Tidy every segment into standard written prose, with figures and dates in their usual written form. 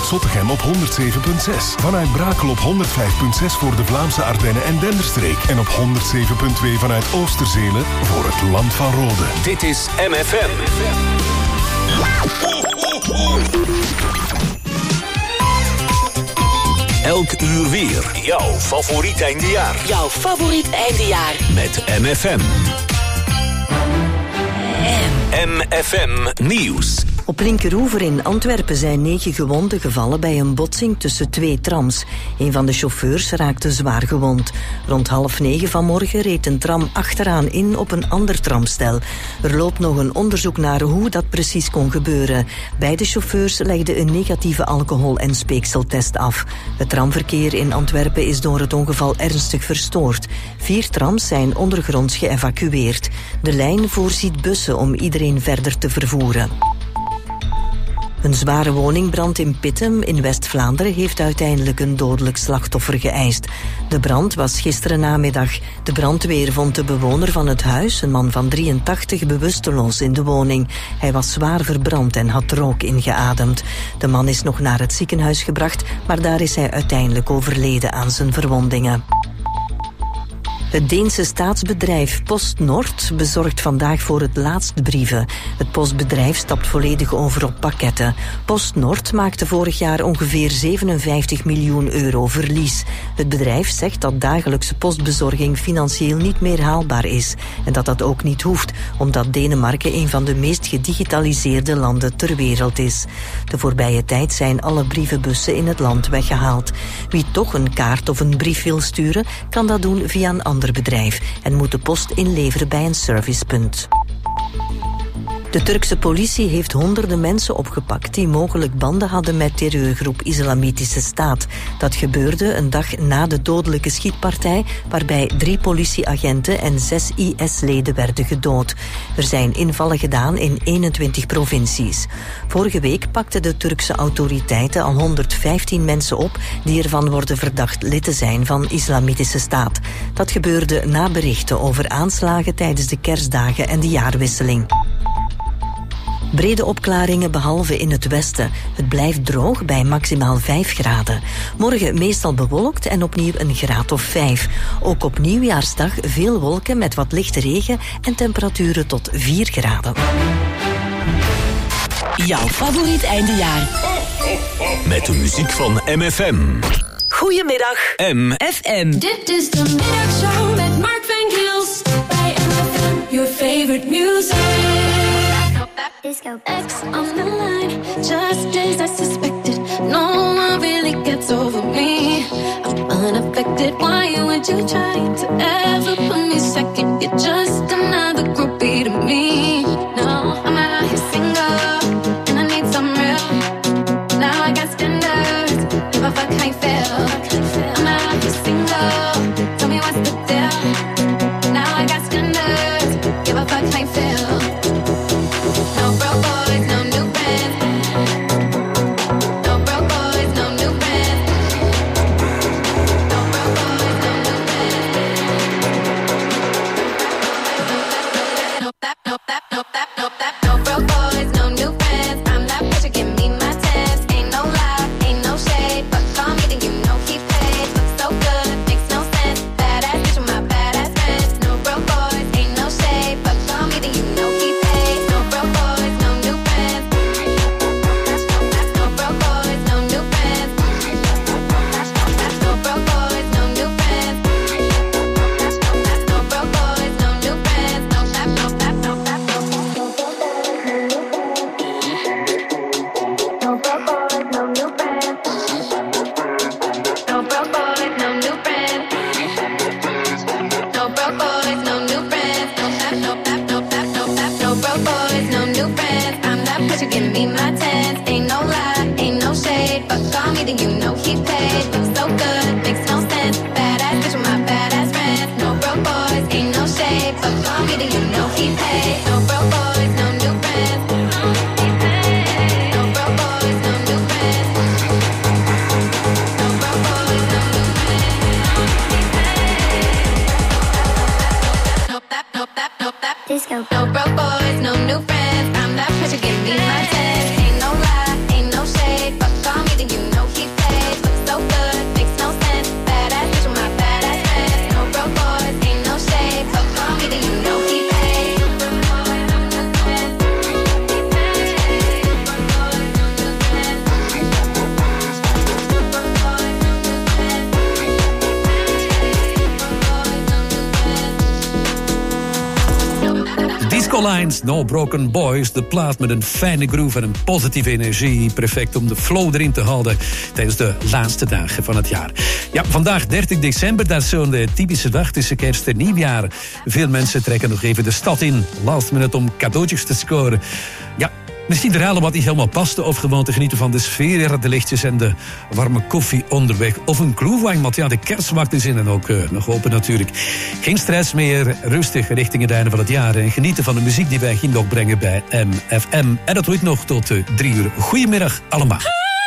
Zottegem op 107.6. Vanuit Brakel op 105.6 voor de Vlaamse Ardennen en Denderstreek. En op 107.2 vanuit Oosterzele voor het Land van Rode. Dit is MFM. Elk uur weer. Jouw favoriet eindejaar. Jouw favoriet eindejaar. Met MFM. MFM Nieuws. Op Linkeroever in Antwerpen zijn 9 gewonden gevallen bij een botsing tussen 2 trams. Een van de chauffeurs raakte zwaar gewond. Rond 8:30 vanmorgen reed een tram achteraan in op een ander tramstel. Er loopt nog een onderzoek naar hoe dat precies kon gebeuren. Beide chauffeurs legden een negatieve alcohol- en speekseltest af. Het tramverkeer in Antwerpen is door het ongeval ernstig verstoord. 4 trams zijn ondergronds geëvacueerd. De lijn voorziet bussen om iedereen verder te vervoeren. Een zware woningbrand in Pittem in West-Vlaanderen heeft uiteindelijk een dodelijk slachtoffer geëist. De brand was gisteren namiddag. De brandweer vond de bewoner van het huis, een man van 83, bewusteloos in de woning. Hij was zwaar verbrand en had rook ingeademd. De man is nog naar het ziekenhuis gebracht, maar daar is hij uiteindelijk overleden aan zijn verwondingen. Het Deense staatsbedrijf PostNord bezorgt vandaag voor het laatst brieven. Het postbedrijf stapt volledig over op pakketten. PostNord maakte vorig jaar ongeveer 57 miljoen euro verlies. Het bedrijf zegt dat dagelijkse postbezorging financieel niet meer haalbaar is. En dat dat ook niet hoeft, omdat Denemarken een van de meest gedigitaliseerde landen ter wereld is. De voorbije tijd zijn alle brievenbussen in het land weggehaald. Wie toch een kaart of een brief wil sturen, kan dat doen via een ander bedrijf en moet de post inleveren bij een servicepunt. De Turkse politie heeft honderden mensen opgepakt die mogelijk banden hadden met terreurgroep Islamitische Staat. Dat gebeurde een dag na de dodelijke schietpartij waarbij 3 politieagenten en 6 IS-leden werden gedood. Er zijn invallen gedaan in 21 provincies. Vorige week pakten de Turkse autoriteiten al 115 mensen op die ervan worden verdacht lid te zijn van Islamitische Staat. Dat gebeurde na berichten over aanslagen tijdens de kerstdagen en de jaarwisseling. Brede opklaringen behalve in het westen. Het blijft droog bij maximaal 5 graden. Morgen meestal bewolkt en opnieuw een graad of 5. Ook op Nieuwjaarsdag veel wolken met wat lichte regen en temperaturen tot 4 graden. Jouw favoriet eindejaar. Met de muziek van MFM. Goedemiddag, MFM. Dit is de middagshow met Mark van Gils bij MFM. Your favorite music. Disco. X on the line, just as I suspected. No one really gets over me. I'm unaffected. Why would you try to ever put me second? You're just another groupie to me. No, I'm out here single, and I need some real. Now I got standards, give a fuck how you feel. I'm out here single, tell me what's the deal. Now I got standards, give a fuck how you feel. No broke boys, no new friends. No broke boys, no new friends. No broke boys, no new friends. No broke boys, no new friends. I'm not pressure, give me my test. Ain't no lie, ain't no shade. But call me, then you know he paid. Looks so good, makes no sense. Badass bitch with my badass friends. No broke boys, ain't no shade. But call me, then you know he paid. No broke boys, no new friends. No broke boys, no new friends. No broke boys, no new friends. No broke boys, no new friends. No stop, no stop, no stop, no stop. No broke boys, no new friends. No broke boys, no new friends. No broke boys, no new friends. No stop, no stop, no stop, no stop. No broke boys, no new friends. I'm not pressure, give me my tens. Ain't no lie, ain't no shade. But call me, then you know he paid. Looks so good, makes no sense. Badass bitch with my badass friends. No broke boys, ain't no shade. But call me, then you know he paid. No broke boys, no new friends. No broke boys, no new friends. No broke boys, no new friends. No stop, no stop, no stop. Disco. No broke boys, no new friends. I'm not pressure, give me my tens. Simple Lines, No Broken Boys. De plaat met een fijne groove en een positieve energie. Perfect om de flow erin te houden tijdens de laatste dagen van het jaar. Ja, vandaag 30 december, dat is zo'n typische dag tussen kerst en nieuwjaar. Veel mensen trekken nog even de stad in, last minute om cadeautjes te scoren. Ja, misschien herhalen wat niet helemaal paste of gewoon te genieten van de sfeer, de lichtjes en de warme koffie onderweg. Of een glühwein, want ja, de kerstmarkt is in en ook nog open natuurlijk. Geen stress meer, rustig richting het einde van het jaar. En genieten van de muziek die wij hier nog brengen bij MFM. En dat doet nog tot 3 uur. Goedemiddag allemaal.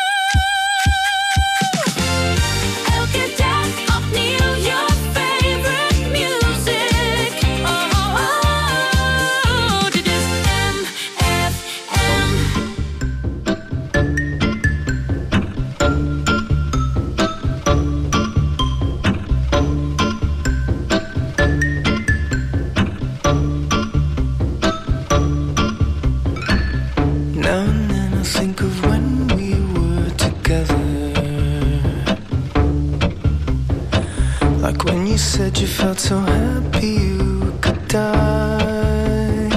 You felt so happy you could die.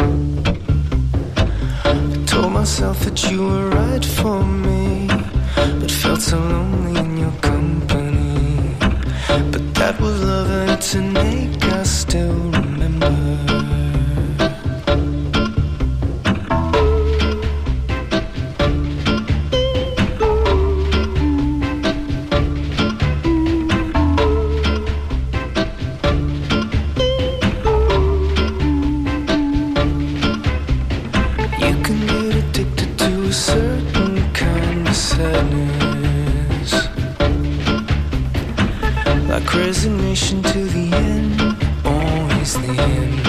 I told myself that you were right for me, but felt so lonely in your company. But that was love and it's an ache I still remember. Resignation to the end, always the end.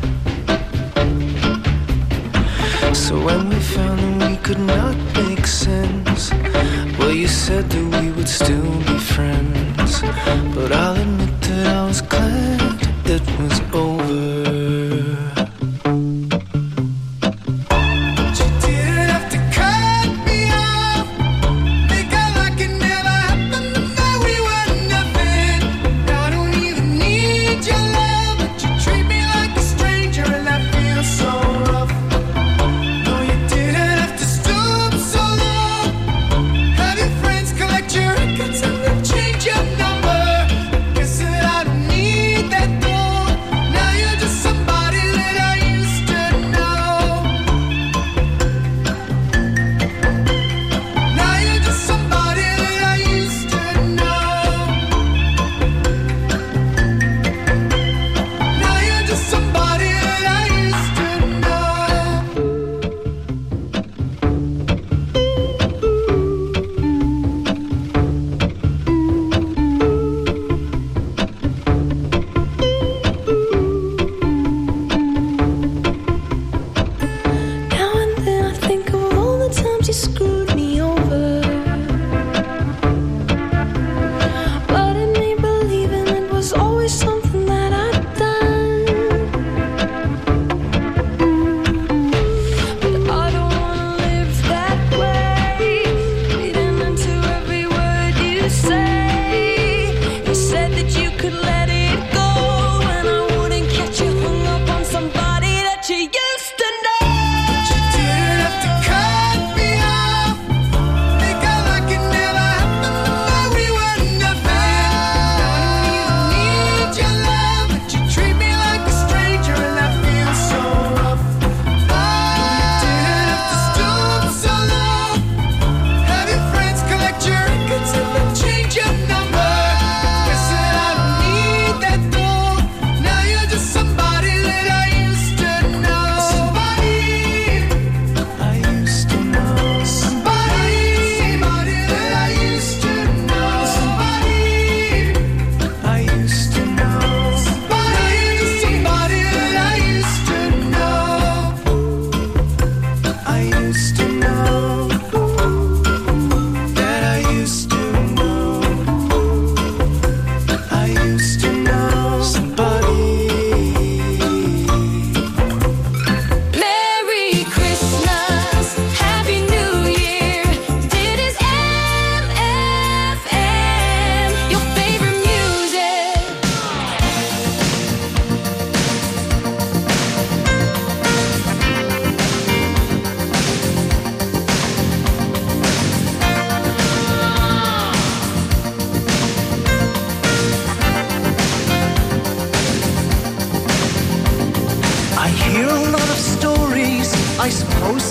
So when we found that we could not make sense, well, you said that we would still be friends. But I'll admit that I was glad it was over.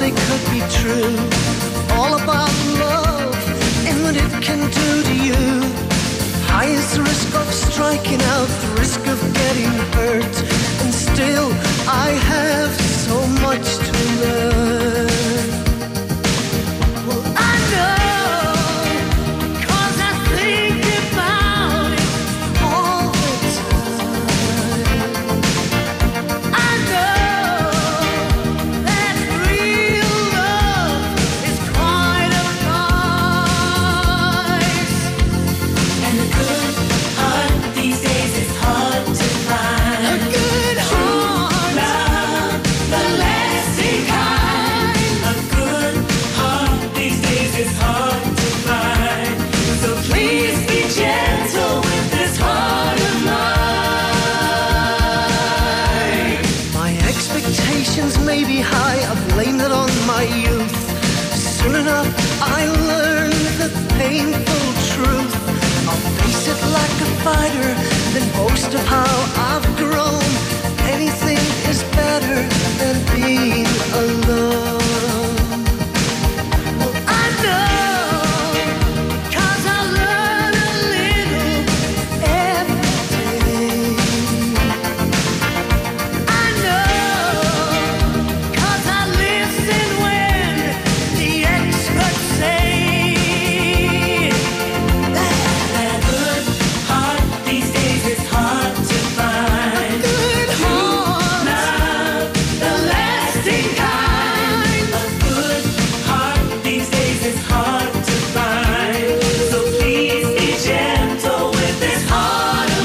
they could be true. All about love and what it can do to you. Highest risk of striking out, the risk of getting hurt. And still I have so much to learn. Well, I know, 'cause I think about it all the time. I know that real love is quite a price. And a good heart these days is hard to find. A good heart, Love, the lasting kind. A good heart these days is hard to find. So please be gentle with this heart of mine. my expectations may be high, I blame it on my youth. Soon enough I learned the painful truth. I'll face it like a fighter, then boast of how I've grown. Anything is better than being alone. Well, I know, 'cause I learn a little every day. I know, 'cause I listen when the experts say that A good heart these days is hard to find. good heart, Love, the lasting kind. A good heart these days is hard to find. So please be gentle with this heart of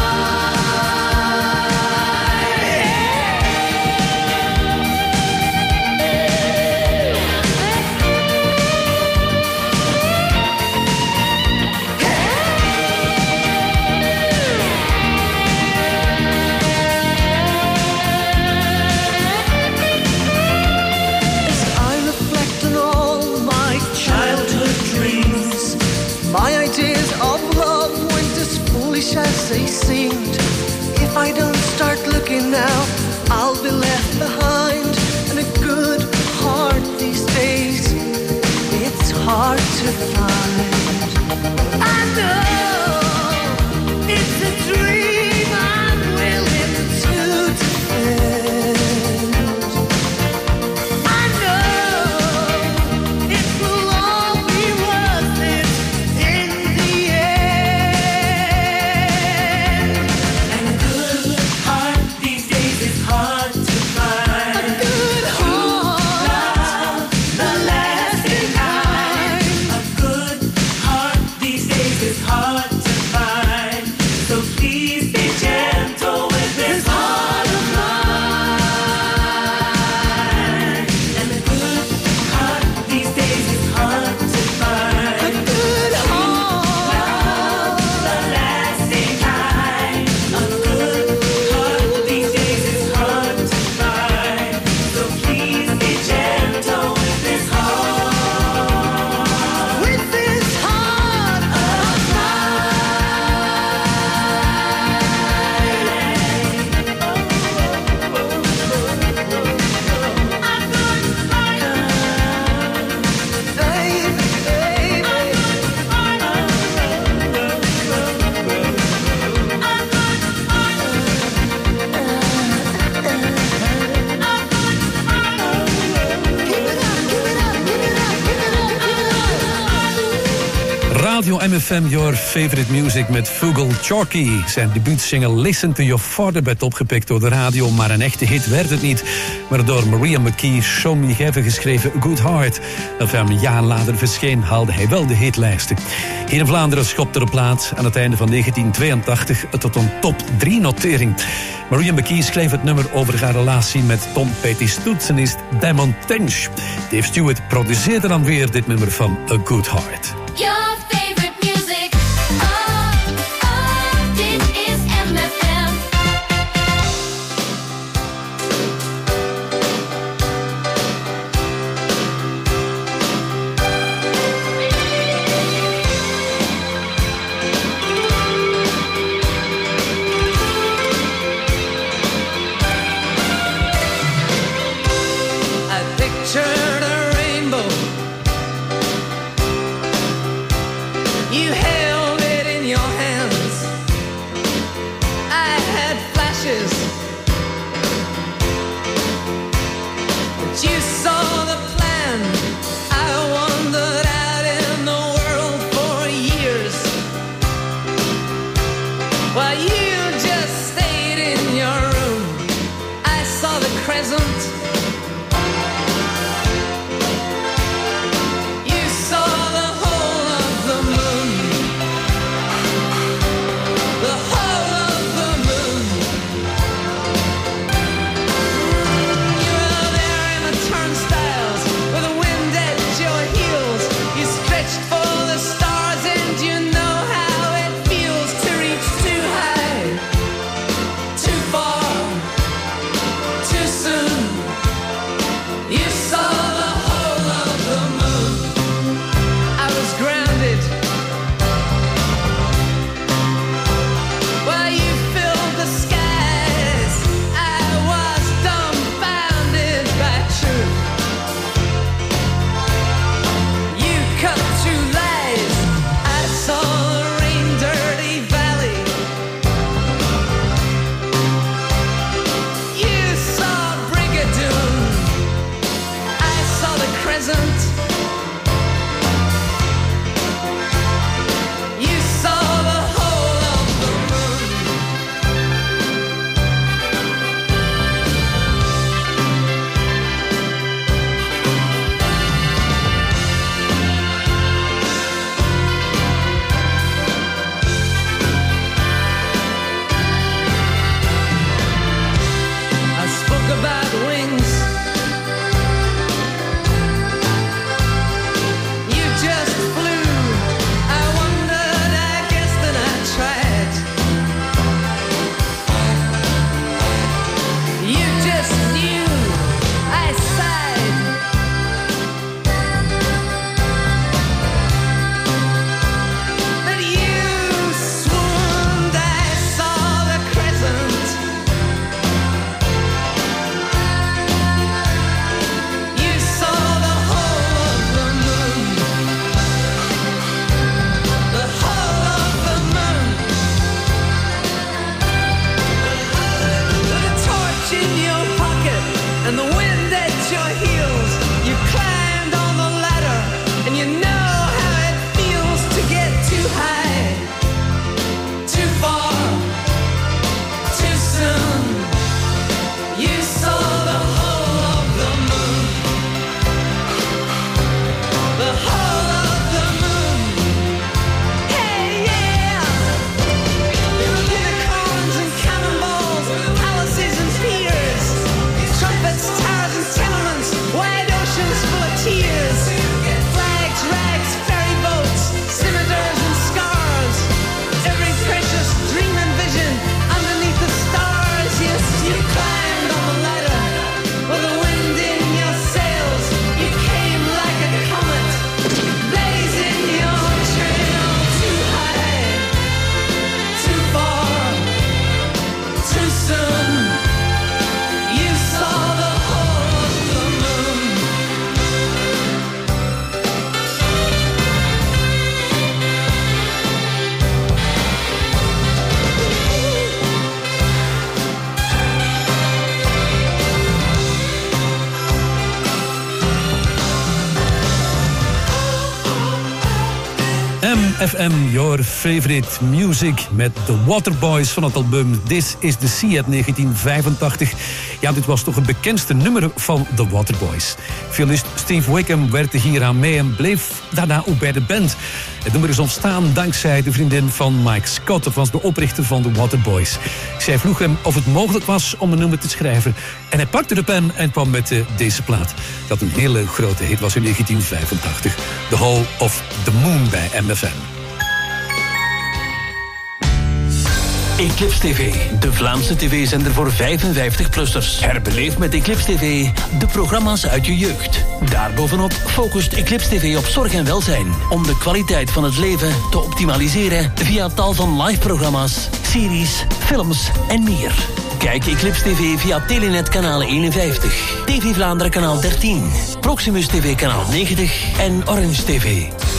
as I reflect on all my childhood dreams. My ideas of love weren't as foolish as they seemed. If I don't start looking now, I'll be left behind. And a good heart these days, it's hard to find. I know it's a dream I'm willing to defend. I know it will all be worth it in the end. And a good heart these days is hard to find. A good heart, Love, the lasting kind. A good heart these days is hard to find. So please be gentle with this heart of mine. And a good heart these days is hard to a find. good heart, The lasting kind. A good heart these days is hard to find. So please be gentle with this heart. with this heart of mine. Radio MFM, your favorite music met Fugal Chalky. Zijn debuutsingle Listen to Your Father werd opgepikt door de radio, maar een echte hit werd het niet. Maar door Maria McKee, Show Me Heaven geschreven Good Heart, dat hem een jaar later verscheen, haalde hij wel de hitlijsten. Hier in Vlaanderen schopte de plaat aan het einde van 1982 tot een top 3 notering. Maria McKee schreef het nummer over haar relatie met Tom Petty's toetsenist Damon Tench. Dave Stewart produceerde dan weer dit nummer van A Good Heart. Your favorite music. Dit is MFM. I picture MFM, your favorite music met The Waterboys van het album This is the Sea uit 1985. Ja, dit was toch het bekendste nummer van The Waterboys. Violist Steve Wickham werkte hier aan mee en bleef daarna ook bij de band. Het nummer is ontstaan dankzij de vriendin van Mike Scott. Dat was de oprichter van The Waterboys. Zij vroeg hem of het mogelijk was om een nummer te schrijven. En hij pakte de pen en kwam met deze plaat. Dat een hele grote hit was in 1985. The Hall of the Moon bij MFM. Eclipse TV, de Vlaamse tv-zender voor 55-plussers. Herbeleef met Eclipse TV de programma's uit je jeugd. Daarbovenop focust Eclipse TV op zorg en welzijn. Om de kwaliteit van het leven te optimaliseren via tal van live-programma's, series, films en meer. Kijk Eclipse TV via Telenet kanaal 51, TV Vlaanderen kanaal 13, Proximus TV kanaal 90 en Orange TV.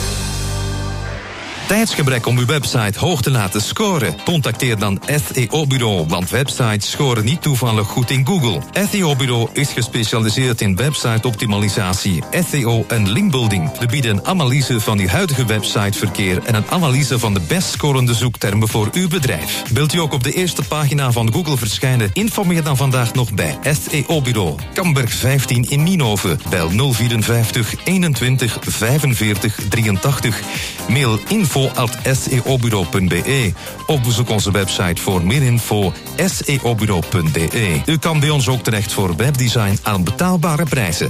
Tijdsgebrek om uw website hoog te laten scoren? Contacteer dan SEO-bureau, want websites scoren niet toevallig goed in Google. SEO-bureau is gespecialiseerd in website-optimalisatie, SEO en linkbuilding. We bieden een analyse van uw huidige websiteverkeer en een analyse van de best scorende zoektermen voor uw bedrijf. Wilt u ook op de eerste pagina van Google verschijnen? Informeer dan vandaag nog bij SEO-bureau. Kamberg 15 in Nienhoven. Bel 054 21 45 83. Mail info@seobureau.be of bezoek onze website voor meer info seobureau.be. U kan bij ons ook terecht voor webdesign aan betaalbare prijzen.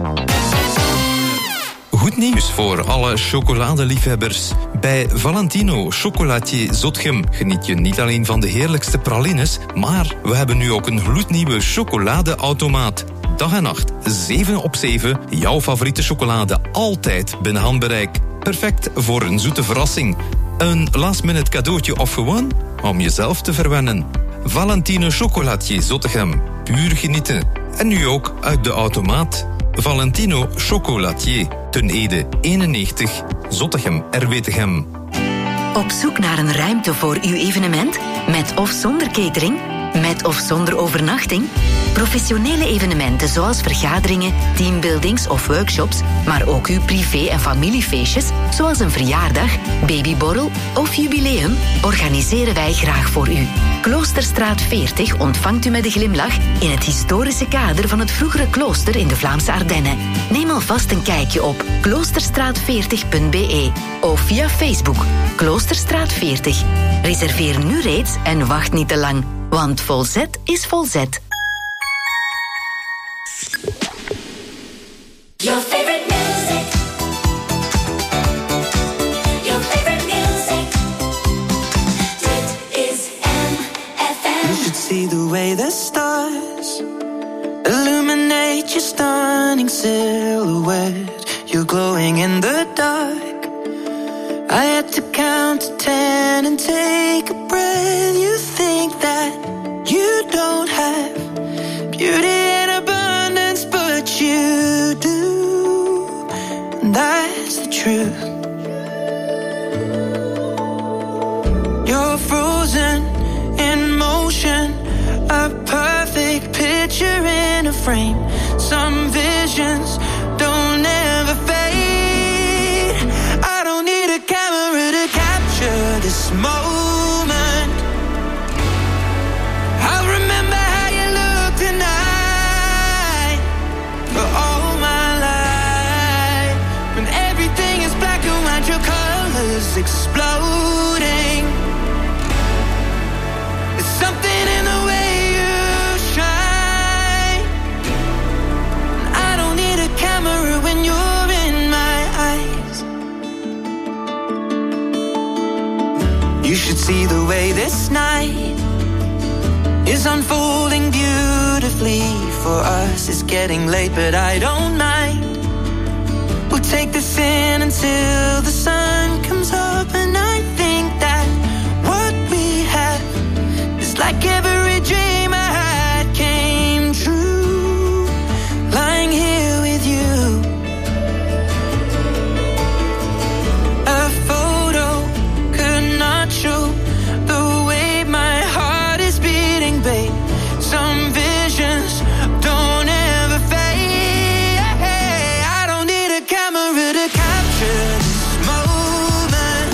Goed nieuws voor alle chocoladeliefhebbers. Bij Valentino Chocolatier Zotgem geniet je niet alleen van de heerlijkste pralines, maar we hebben nu ook een gloednieuwe chocoladeautomaat. Dag en nacht, 7 op 7, jouw favoriete chocolade altijd binnen handbereik. Perfect voor een zoete verrassing. Een last-minute cadeautje of gewoon om jezelf te verwennen. Valentino Chocolatier Zottegem. Puur genieten. En nu ook uit de automaat. Valentino Chocolatier. Ten Ede 91. Zottegem Erwetegem. Op zoek naar een ruimte voor uw evenement? Met of zonder catering? Met of zonder overnachting? Professionele evenementen zoals vergaderingen, teambuildings of workshops, maar ook uw privé- en familiefeestjes, zoals een verjaardag, babyborrel of jubileum, organiseren wij graag voor u. Kloosterstraat 40 ontvangt u met een glimlach in het historische kader van het vroegere klooster in de Vlaamse Ardennen. Neem alvast een kijkje op kloosterstraat40.be of via Facebook Kloosterstraat 40. Reserveer nu reeds en wacht niet te lang, want Volzet is Volzet. Your favorite music. Your favorite music. Dit is MFM. You should see the way the stars illuminate your stunning silhouette. You're glowing in the dark. I had to count to 10 and take a breath. You think that you don't have beauty in abundance, but you do. That's the truth. You're frozen in motion, a perfect picture in a frame. Some visions don't ever fade. I don't need a camera to capture this moment. I'll remember how you look tonight for all my life. When everything is black and white, your colors exploding. There's something in the way you shine. I don't need a camera when you're in my eyes. You should see the way this night is unfolding beautifully for us. It's getting late, but I don't mind. We'll take this in until the sun comes up, and I think that what we have is like every dream I had came true. Lying here with you, a photo could not show the way my heart is beating, babe. Some visions don't ever fade. I don't need a camera to capture this moment.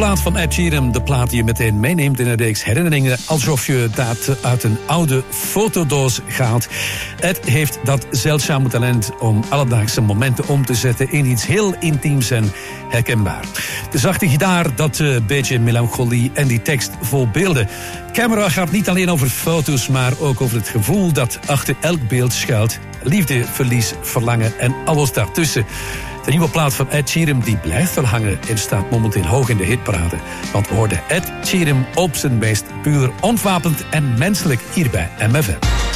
plaat van Ed Sheeran. De plaat die je meteen meeneemt in een reeks herinneringen. Alsof je dat uit een oude fotodoos gaat. Ed heeft dat zeldzame talent om alledaagse momenten om te zetten in iets heel intiems en herkenbaar. De zachte gitaar, dat beetje melancholie en die tekst vol beelden. Camera gaat niet alleen over foto's, maar ook over het gevoel dat achter elk beeld schuilt. Liefde, verlies, verlangen en alles daartussen. De nieuwe plaat van Ed Sheeran die blijft wel hangen en staat momenteel hoog in de hitparade. Want we hoorden Ed Sheeran op zijn meest puur, ontwapend en menselijk hier bij MFM.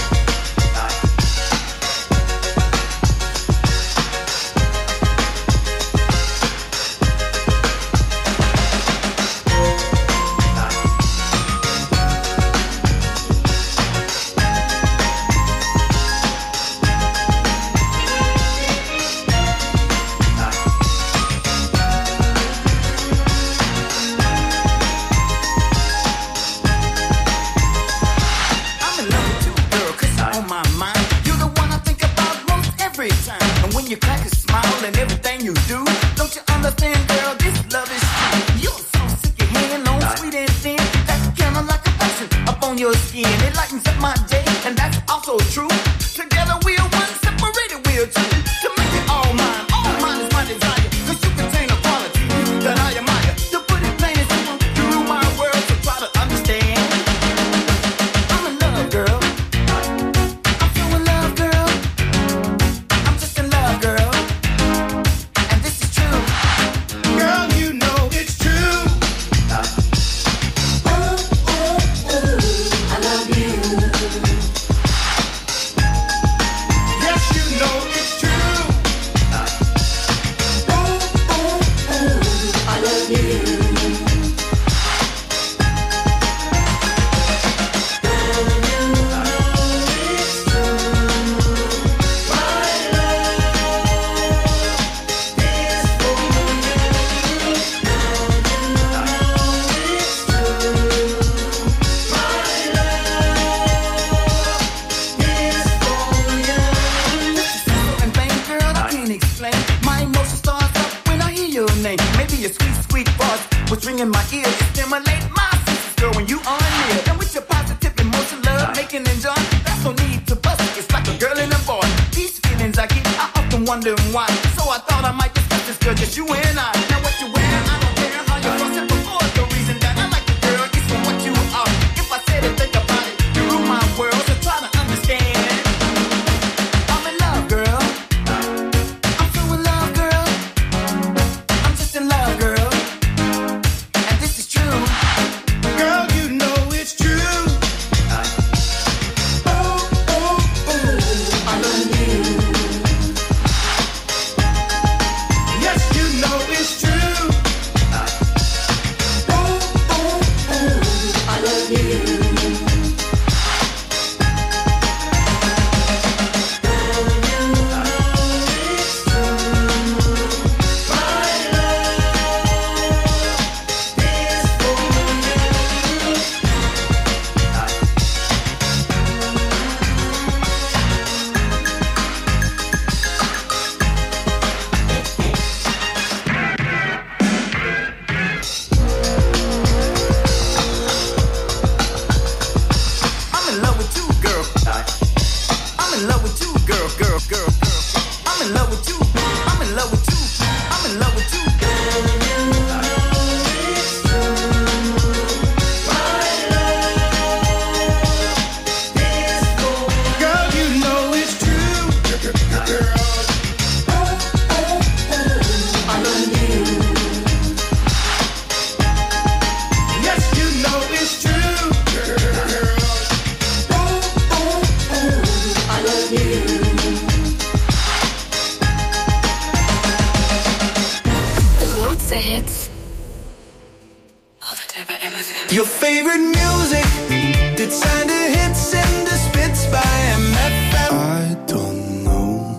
Your favorite music, dit zijn de hits en de spits bij MFM. I don't know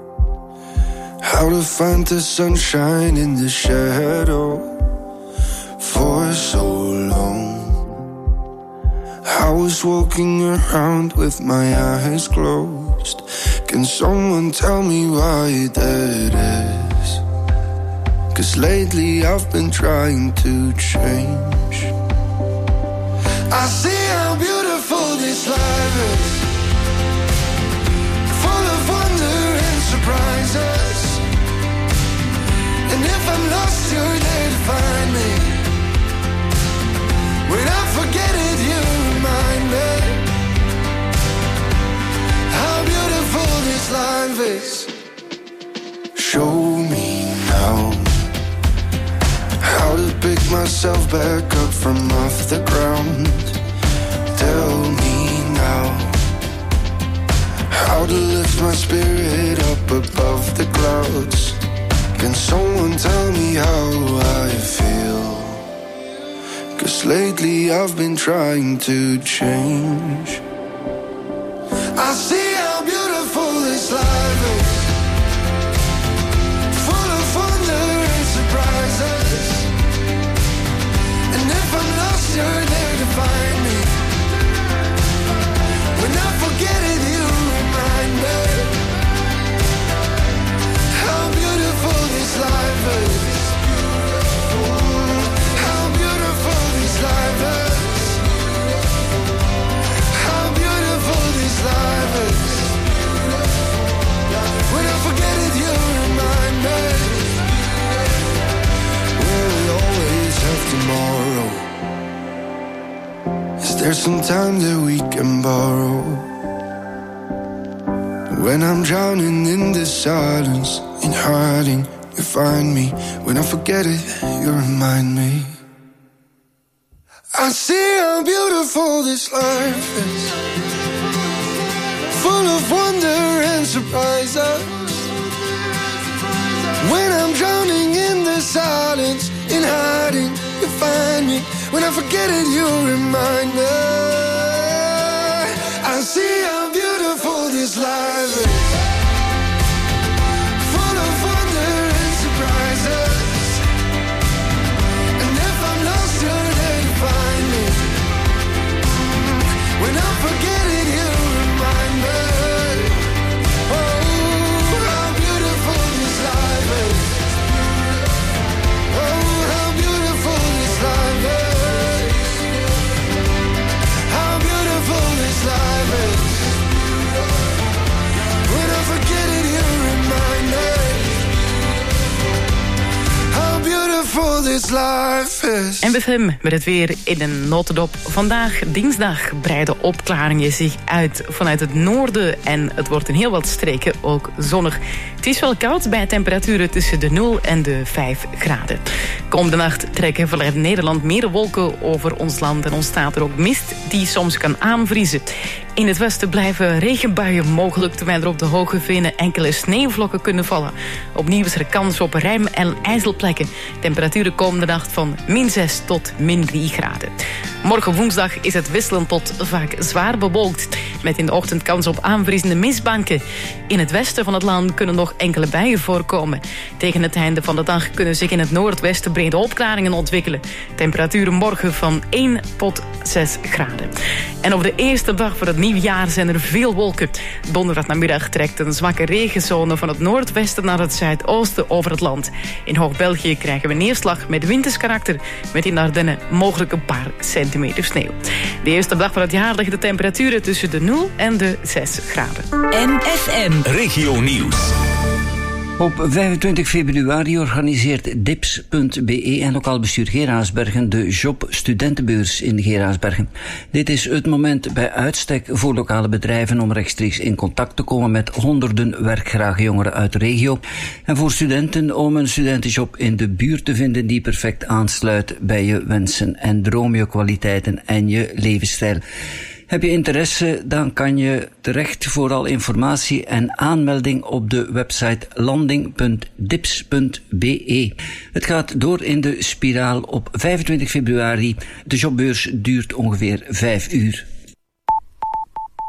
how to find the sunshine in the shadow for so long. I was walking around with my eyes closed. Can someone tell me why that is? 'cause lately I've been trying to change. I see how beautiful this life is, full of wonder and surprises. And if I'm lost, you're there to find me. When I forget it, you remind me how beautiful this life is. Show me now how to pick myself back up from off the ground. Tell me now how to lift my spirit up above the clouds. Can someone tell me how I feel? 'Cause lately I've been trying to change. I see how beautiful this life is, full of wonder and surprises. And if I'm lost, you're there to find me. When I forget it, you remind me how beautiful this life is. How beautiful this life is. How beautiful this life is. When I forget it, you remind me. Will we always have tomorrow? Is there some time that we can borrow? When I'm drowning in the silence, in hiding, you find me. When I forget it, you remind me. I see how beautiful this life is, full of wonder and surprises. When I'm drowning in the silence, in hiding, you find me. When I forget it, you remind me. I see how beautiful this life is, full of wonder and surprises. And if I'm lost, you're there to find me. When I forget it, you remind me. Oh, how beautiful this life is. Oh, how beautiful this life is. How beautiful this life is. When I forget it, you remind me how beautiful this life is. NWFM met het weer in een notendop. Vandaag, dinsdag, breiden opklaringen zich uit vanuit het noorden. En het wordt in heel wat streken ook zonnig. Het is wel koud bij temperaturen tussen de 0 en de 5 graden. Komende nacht trekken vanuit Nederland meer wolken over ons land. En ontstaat er ook mist die soms kan aanvriezen. In het westen blijven regenbuien mogelijk, terwijl er op de hoge venen enkele sneeuwvlokken kunnen vallen. Opnieuw is er kans op rijm- en ijzelplekken. Temperaturen komende nacht van -6 tot -3 graden. Morgen woensdag is het wisselend tot vaak zwaar bewolkt, met in de ochtend kans op aanvriezende mistbanken. In het westen van het land kunnen nog enkele buien voorkomen. Tegen het einde van de dag kunnen zich in het noordwesten brede opklaringen ontwikkelen. Temperaturen morgen van 1 tot 6 graden. En op de eerste dag van het nieuwjaar zijn er veel wolken. Donderdag namiddag trekt een zwakke regenzone van het noordwesten naar het zuidoosten over het land. In Hoog-België krijgen we neerslag met winters karakter, met in de Ardennen mogelijk een paar centimeter sneeuw. De eerste dag van het jaar liggen de temperaturen tussen de 0 en de 6 graden. NFM Regio Nieuws. Op 25 februari organiseert DIPS.be en lokaal bestuur Geraardsbergen de Job Studentenbeurs in Geraardsbergen. Dit is het moment bij uitstek voor lokale bedrijven om rechtstreeks in contact te komen met honderden werkgrage jongeren uit de regio. En voor studenten om een studentenjob in de buurt te vinden die perfect aansluit bij je wensen en droom, je kwaliteiten en je levensstijl. Heb je interesse, dan kan je terecht voor al informatie en aanmelding op de website landing.dips.be. Het gaat door in de spiraal op 25 februari. De jobbeurs duurt ongeveer 5 uur.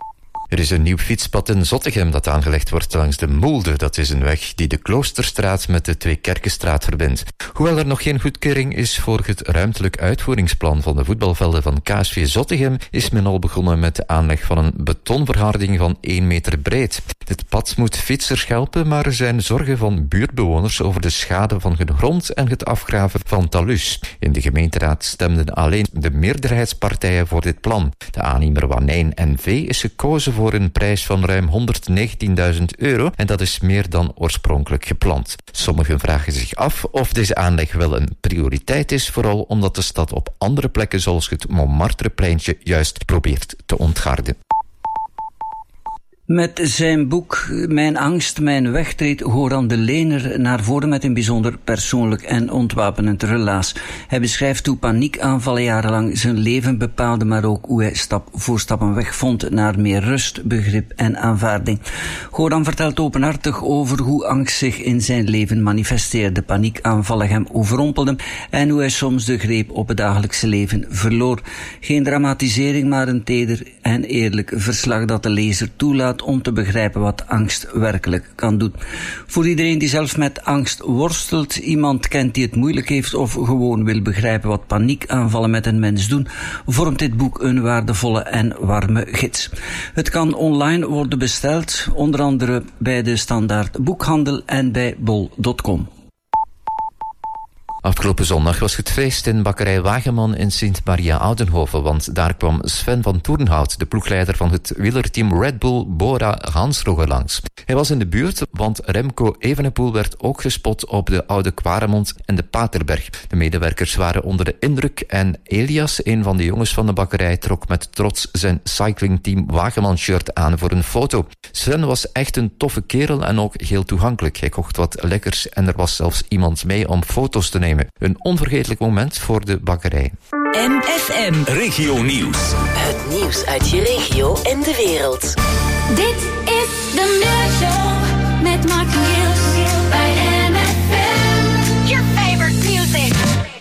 Er is een nieuw fietspad in Zottegem dat aangelegd wordt langs de Moelde. Dat is een weg die de Kloosterstraat met de Twee Kerkenstraat verbindt. Hoewel er nog geen goedkeuring is voor het ruimtelijk uitvoeringsplan van de voetbalvelden van KSV Zottegem, is men al begonnen met de aanleg van een betonverharding van 1 meter breed. Dit pad moet fietsers helpen, maar er zijn zorgen van buurtbewoners over de schade van hun grond en het afgraven van talus. In de gemeenteraad stemden alleen de meerderheidspartijen voor dit plan. De aannemer Wanijn NV is gekozen voor een prijs van ruim €119.000 en dat is meer dan oorspronkelijk gepland. Sommigen vragen zich af of deze aanleg wel een prioriteit is, vooral omdat de stad op andere plekken zoals het Montmartrepleintje juist probeert te ontgarden. Met zijn boek Mijn angst, mijn weg treedt Goran de Leener naar voren met een bijzonder persoonlijk en ontwapenend relaas. Hij beschrijft hoe paniekaanvallen jarenlang zijn leven bepaalden, maar ook hoe hij stap voor stap een weg vond naar meer rust, begrip en aanvaarding. Goran vertelt openhartig over hoe angst zich in zijn leven manifesteerde, paniekaanvallen hem overrompelden en hoe hij soms de greep op het dagelijkse leven verloor. Geen dramatisering, maar een teder en eerlijk verslag dat de lezer toelaat om te begrijpen wat angst werkelijk kan doen. Voor iedereen die zelf met angst worstelt, iemand kent die het moeilijk heeft of gewoon wil begrijpen wat paniekaanvallen met een mens doen, vormt dit boek een waardevolle en warme gids. Het kan online worden besteld, onder andere bij de Standaard Boekhandel en bij bol.com. Afgelopen zondag was het feest in bakkerij Wageman in Sint-Maria-Oudenhoven, want daar kwam Sven van Toerenhout, de ploegleider van het wielerteam Red Bull Bora-Hansrogge langs. Hij was in de buurt, want Remco Evenepoel werd ook gespot op de Oude Kwaremond en de Paterberg. De medewerkers waren onder de indruk en Elias, een van de jongens van de bakkerij, trok met trots zijn cyclingteam Wageman-shirt aan voor een foto. Sven was echt een toffe kerel en ook heel toegankelijk. Hij kocht wat lekkers en er was zelfs iemand mee om foto's te nemen. Een onvergetelijk moment voor de bakkerij. MFM Regio Nieuws. Het nieuws uit je regio en de wereld. Dit is de Middagshow met Mark en Giels bij MFM. Your favorite music.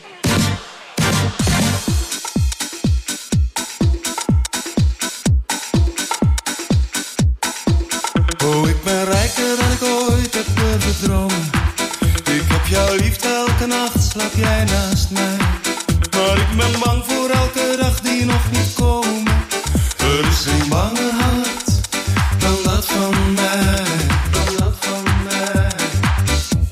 Oh, ik ben rijker dan ik ooit heb durven dromen. Ik heb jou lief, elke nacht slaap jij naast mij. Maar ik ben bang voor elke dag die nog niet komen. Er is geen banger hart dan dat van mij. Dan dat van mij.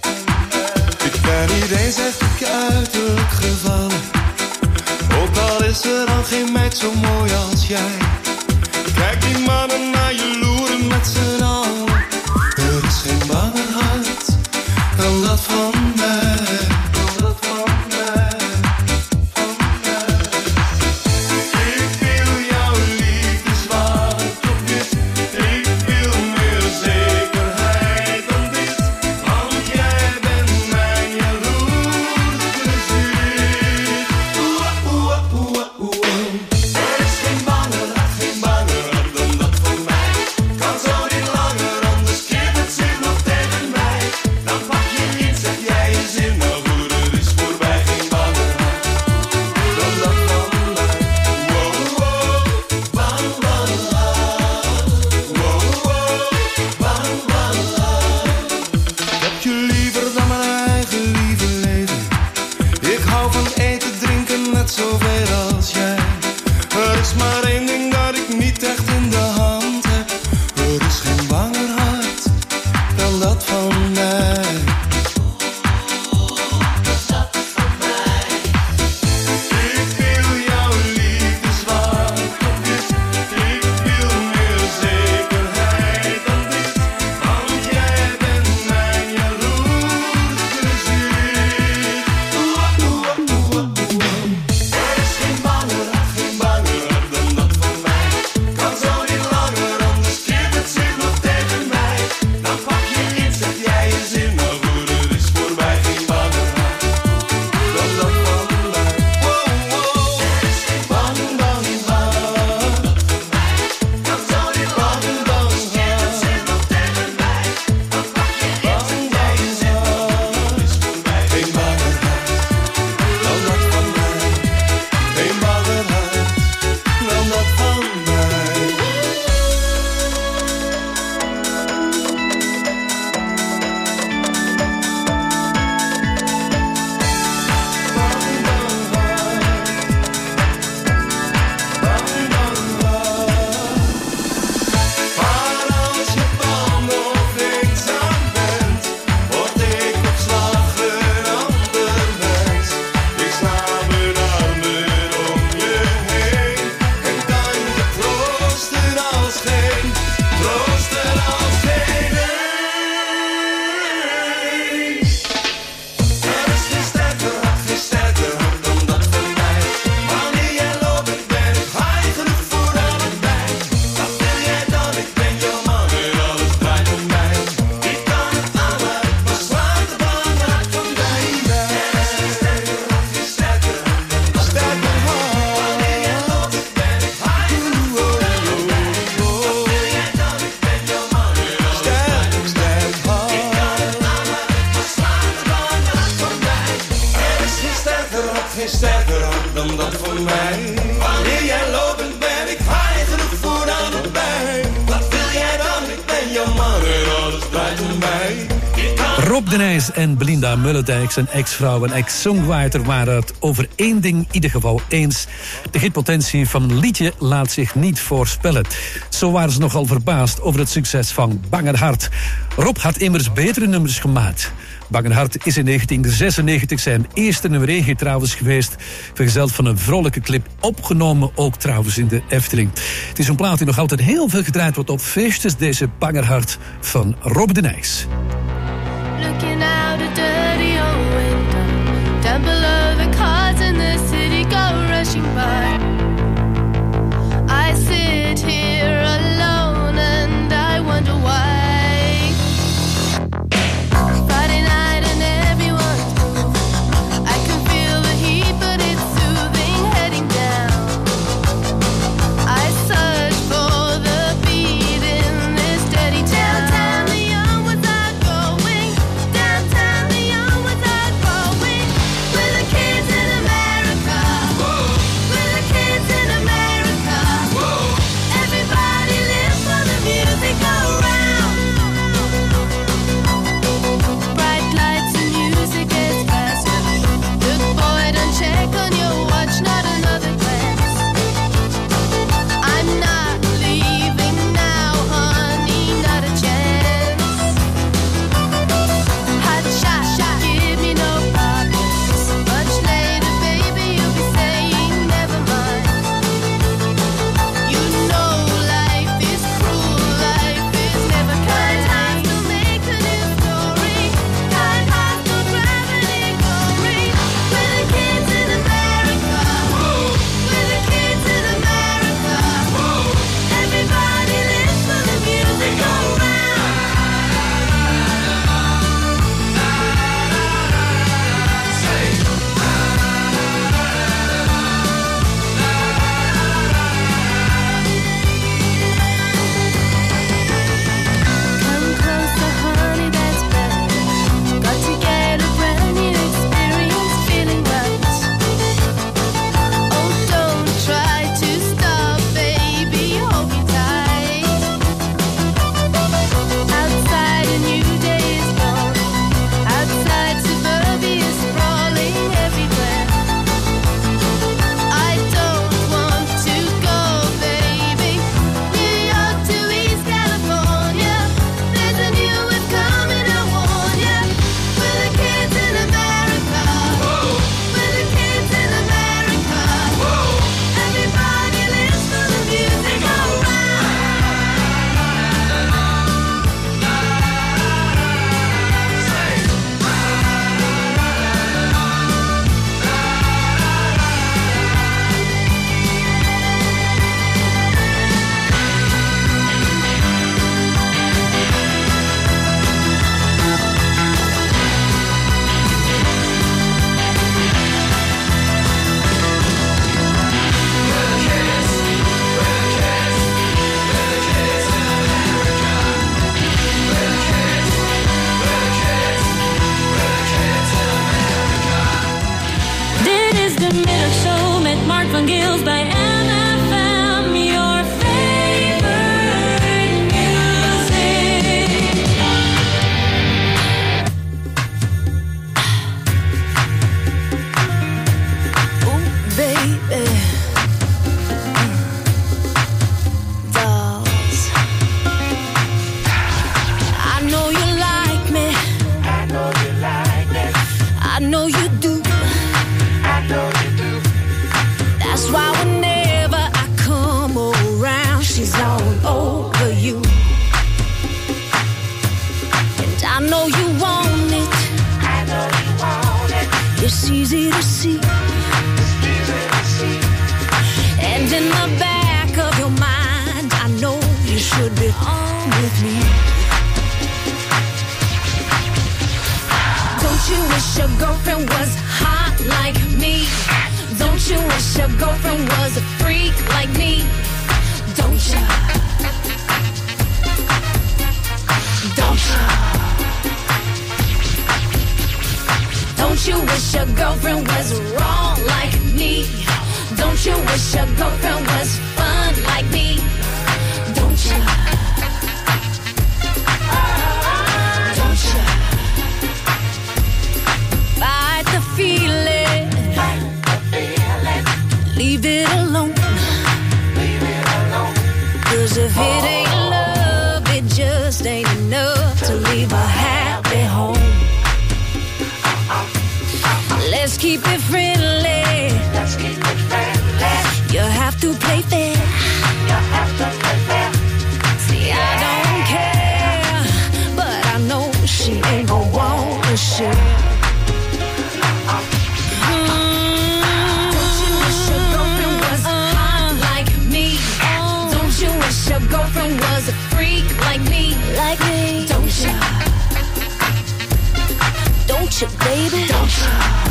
Rob de Nijs en Belinda Mullendijk, zijn ex-vrouw en ex-songwriter, waren het over één ding in ieder geval eens. De hitpotentie van een liedje laat zich niet voorspellen. Zo waren ze nogal verbaasd over het succes van Bang & Hart. Rob had immers betere nummers gemaakt. Bang & Hart is in 1996 zijn eerste nummer 1 hit trouwens geweest. Vergezeld van een vrolijke clip, opgenomen ook trouwens in de Efteling. Het is een plaat die nog altijd heel veel gedraaid wordt op feestjes. Deze Bang & Hart van Rob de Nijs. Looking out a dirty old window, down below the cars in the city go rushing by. I sit here alone and I wonder why. Friday night and everyone's moved. I can feel the heat but it's soothing heading down. I search for the beat in this dirty town. Downtown the young ones are going. Downtown the young ones are growing. We're the kids in America. Whoa. We're the kids in America. Whoa. Everybody live for the music around. Bright lights and music gets faster. Look boy, don't check on your watch, not another glance. I'm not leaving now, honey, not a chance. Hot shot, give me no problems. Much later, baby, you'll be saying never mind. You know life is cruel, life is never kind. Time to make a new story. Time has no gravity glory. We're the kids in America. We're the kids in America. Everybody lives for the music around. Come closer, honey, that's better. Got to get a brand new experience, feeling right. Oh, don't try to stop, baby, hold me tight. Outside a new day is born. Outside suburbia sprawling everywhere. I don't want to go, baby. New York to East California. There's a new one coming, I warn ya. We're the kids in America. We're the kids in America. Everybody lives for the music around. Dit is de middagshow met Mark van Gils bij NFM. Your favorite music. Ooh, baby. Dolls. I know you like me. I know you like me. I know you do. That's why whenever I come around, she's all over you. And I know you want it. I know you want it. It's easy to see. And in the back of your mind, I know you should be on with me. Don't you wish your girlfriend was hot like me? Don't you wish your girlfriend was a freak like me? Don't you? Don't you? Don't you wish your girlfriend was wrong like me? Don't you wish your girlfriend was fun like me? Don't you? Don't you? 'Cause if it ain't love, it just ain't enough to leave a happy home. Let's keep it friendly. Let's keep it friendly. You have to play fair. You have to play fair. See, I don't care, but I know she ain't gon' want to share. Don't you wish your girlfriend was hot like me? Don't you wish your girlfriend was a freak like me? Like me? Don't you? Don't you, baby? Don't you?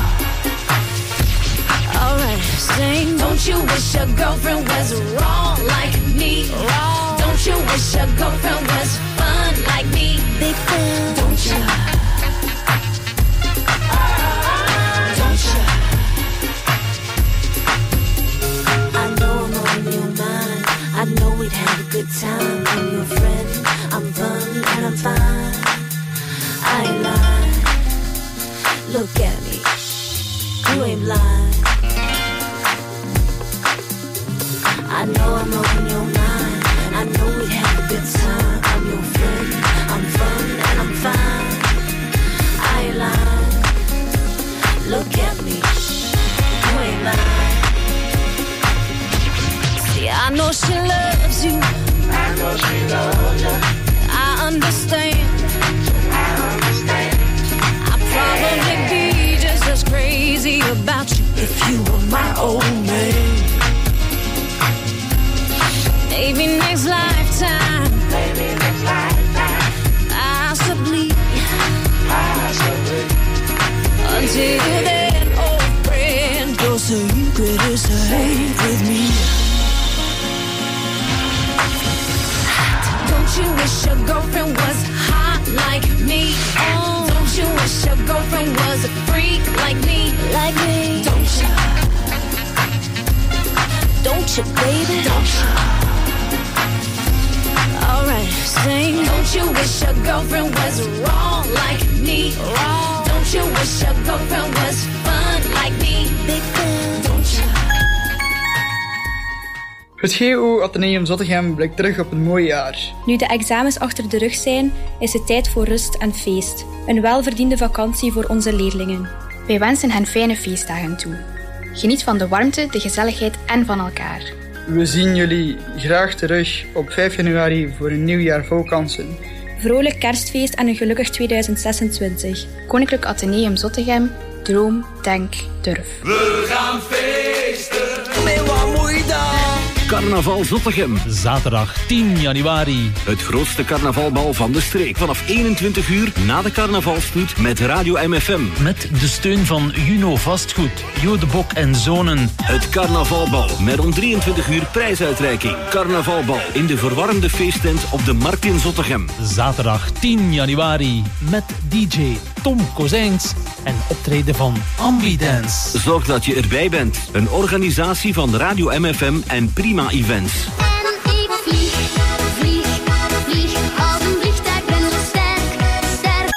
Alright, sing. Don't you wish your girlfriend was wrong like me? Wrong. Don't you wish your girlfriend was fun like me? Big fan. Don't you? Don't you? I know I'm on your mind. I know we'd have a good time. I'm your friend. I'm fun and I'm fine. I ain't lying. Look at me. You ain't blind. I know I'm on your mind. I know we'd have a good time. I'm your friend. I'm fun and I'm fine. I ain't lying. Look at me. You ain't lying. See, I know she loves you. I know she loves you. I understand. I understand. I'd probably be just as crazy about you if you were my old man. Maybe next lifetime. Maybe next lifetime. Possibly. Possibly. Until then, old friend, your secret is safe with me. Don't you wish your girlfriend was hot like me? Don't you wish your girlfriend was a freak like me? Like me? Don't you? Don't you, baby? Don't you? Alright, sing. Don't you wish your girlfriend was wrong like me? Wrong. Don't you wish your girlfriend was fun like me? Big fan. Don't you? Het GO Atheneum Zottegem blikt terug op een mooi jaar. Nu de examens achter de rug zijn, is het tijd voor rust en feest. Een welverdiende vakantie voor onze leerlingen. Wij wensen hen fijne feestdagen toe. Geniet van de warmte, de gezelligheid en van elkaar. We zien jullie graag terug op 5 januari voor een nieuw jaar vol kansen. Vrolijk kerstfeest en een gelukkig 2026. Koninklijk Atheneum Zottegem. Droom, denk, durf. We gaan feesten met wat moeite. Carnaval Zottegem. Zaterdag 10 januari. Het grootste carnavalbal van de streek. Vanaf 21 uur na de carnavalstoet met Radio MFM. Met de steun van Juno Vastgoed, Jo de Bok en Zonen. Het carnavalbal met om 23 uur prijsuitreiking. Carnavalbal in de verwarmde feesttent op de Markt in Zottegem. Zaterdag 10 januari met DJ Tom Kozijns en optreden van Ambidance. Zorg dat je erbij bent. Een organisatie van Radio MFM en Prima Events. En ik vlieg, vlieg, vlieg. Als een vliegtuig ben zo sterk, sterk.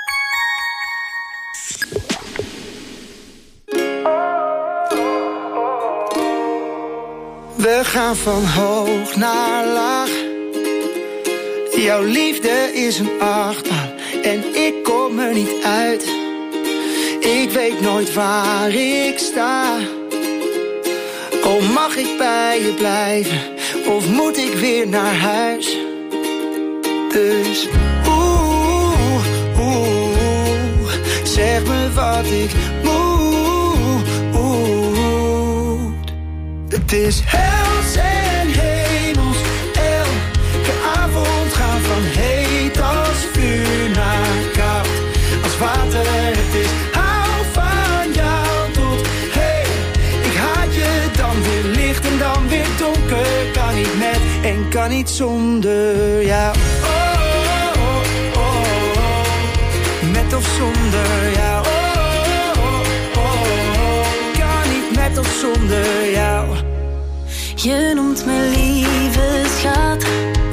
We gaan van hoog naar laag. Jouw liefde is een achtbaan en ik kom er niet uit. Ik weet nooit waar ik sta. Oh, mag ik bij je blijven of moet ik weer naar huis? Dus zeg me wat ik moet. Het is hels en hemels. Elke avond gaan van heet als vuur naar koud als water. Het is hou van jou tot hey. Ik haat je dan weer licht en dan weer donker. Kan niet met en kan niet zonder jou. Met of zonder jou. Kan niet met of zonder jou. Je noemt me lieve schat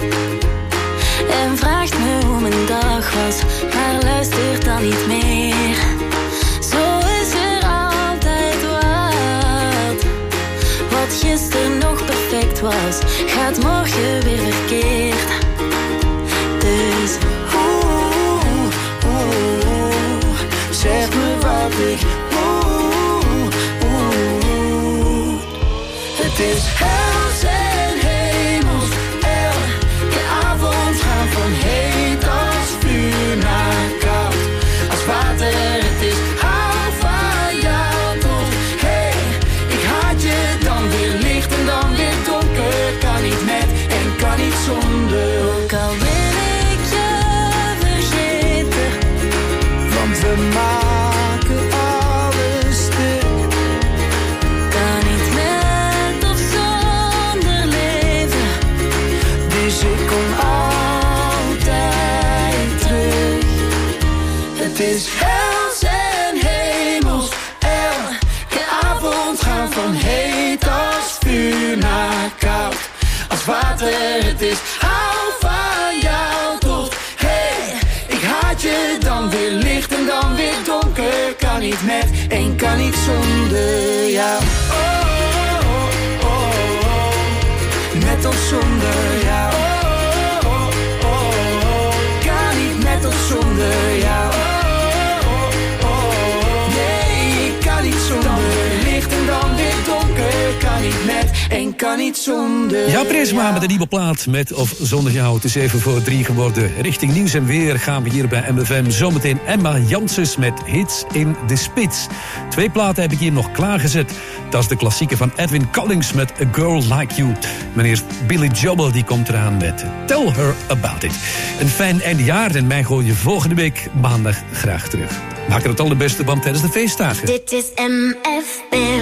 en vraagt me hoe mijn dag was, maar luistert dan niet meer. Zo is er altijd wat gisteren nog perfect was. gaat morgen weer verkeerd. Dus zeg me wat ik moet. Het is hels en hemels. Elke avond gaan van heet als vuur naar koud. Als water het is, hou van jou toch. Hey, ik haat je, dan weer licht en dan weer donker. Kan niet met en kan niet zonder. ook al wil ik je vergeten, want we maken alles stuk. kan niet met of zonder leven. Dus ik kom altijd terug. Het is hels en hemels. Elke avond gaan van heet als vuur naar koud. Als water het is, hou van jou toch. Hey, ik haat je, dan weer licht en dan weer donker. Kan niet met en kan niet zonder jou. Oh, oh, oh, oh. Met of zonder jou. Oh, oh, oh, oh. Kan niet met of zonder jou. Oh, oh, oh. Nee, ik kan niet zonder licht en dan weer donker. Kan niet met en kan niet zonder. Ja, Prisma met een nieuwe plaat met of zonder jou. Het is even voor 3 geworden. Richting nieuws en weer gaan we hier bij MFM. Zometeen Emma Janssens met Hits in de Spits. 2 platen heb ik hier nog klaargezet. Dat is de klassieke van Edwin Collins met A Girl Like You. Meneer Billy Joel die komt eraan met Tell Her About It. Een fijn eindejaar en mij gooi je volgende week maandag graag terug. Maak er het allerbeste van tijdens de feestdagen. Dit is MFM,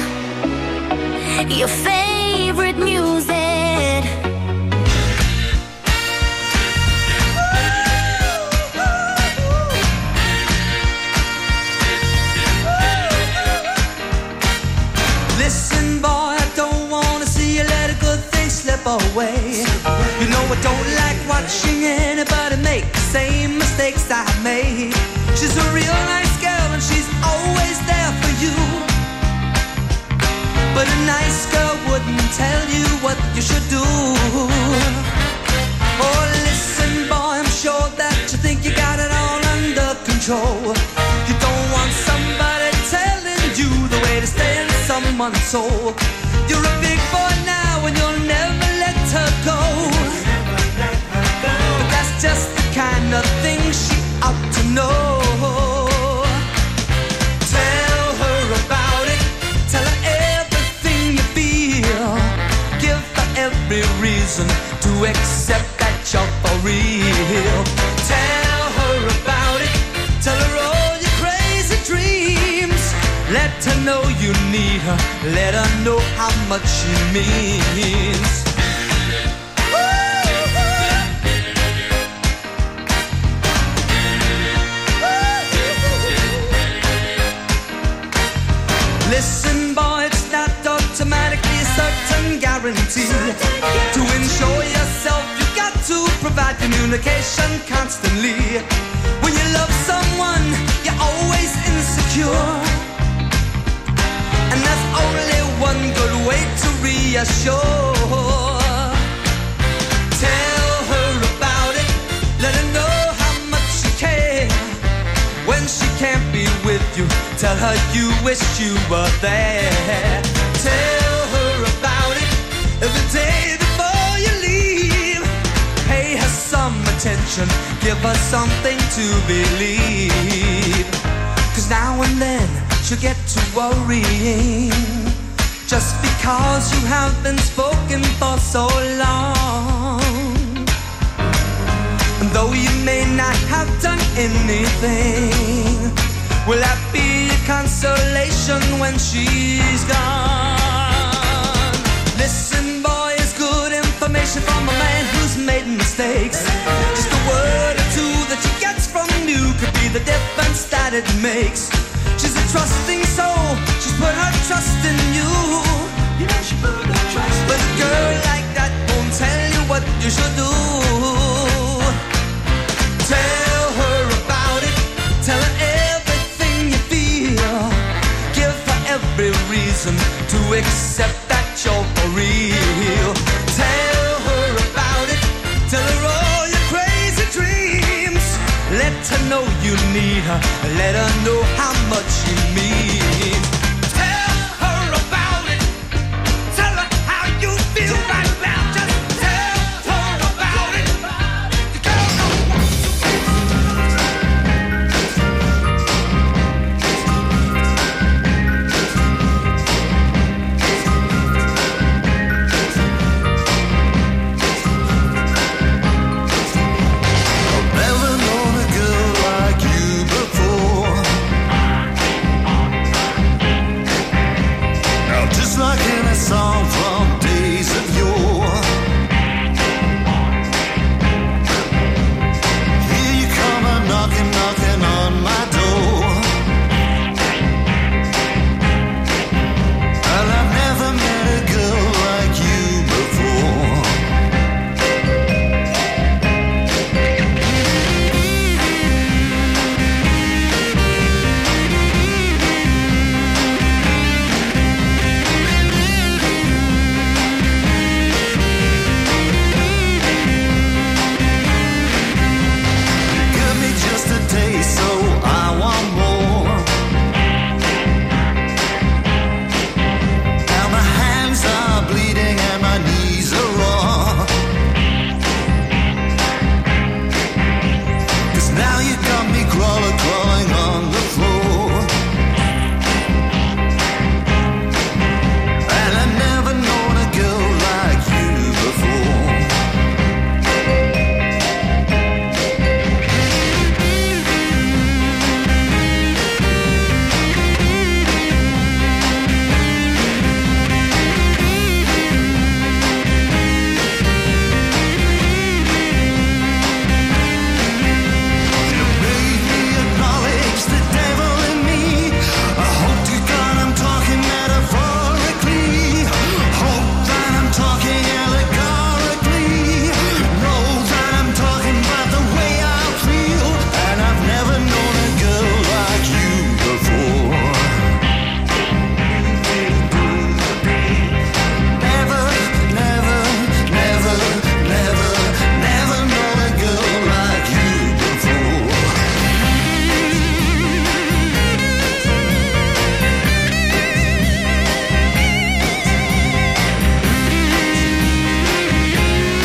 your favorite music. Listen, boy, I don't wanna see you let a good thing slip away. You know I don't like watching anybody make the same mistakes I made. She's a real nice girl and she's always there for you. But a nice girl wouldn't tell you what you should do. Oh, listen, boy, I'm sure that you think you got it all under control. You don't want somebody telling you the way to stay in someone's soul. You're a big boy now and you'll never let her go. But that's just the kind of thing she ought to know. Tell her about it. Tell her everything you feel. Give her every reason to accept that you're for real. Tell her about it. Tell her all your crazy dreams. Let her know you need her. Let her know how much she means. Listen, boy, it's not automatically a certain guarantee. To ensure yourself, you got to provide communication constantly. When you love someone, you're always insecure. And there's only one good way to reassure. Tell her about it. Let her know how much you care. When she can't be with you, tell her you wish you were there. Tell her about it every day before you leave. Pay her some attention, give her something to believe. 'Cause now and then she'll get to worrying, just because you have been spoken for so long. And though you may not have done anything, will that be a consolation when she's gone? Listen, boy, it's good information from a man who's made mistakes. Just a word or two that she gets from you could be the difference that it makes. She's a trusting soul, she's put her trust in you. You know she put her trust in you. But a girl like that won't tell you what you should do. Tell her about it, tell her everything you feel. Give her every reason to accept that you're for real. Tell you need her, let her know how much you mean.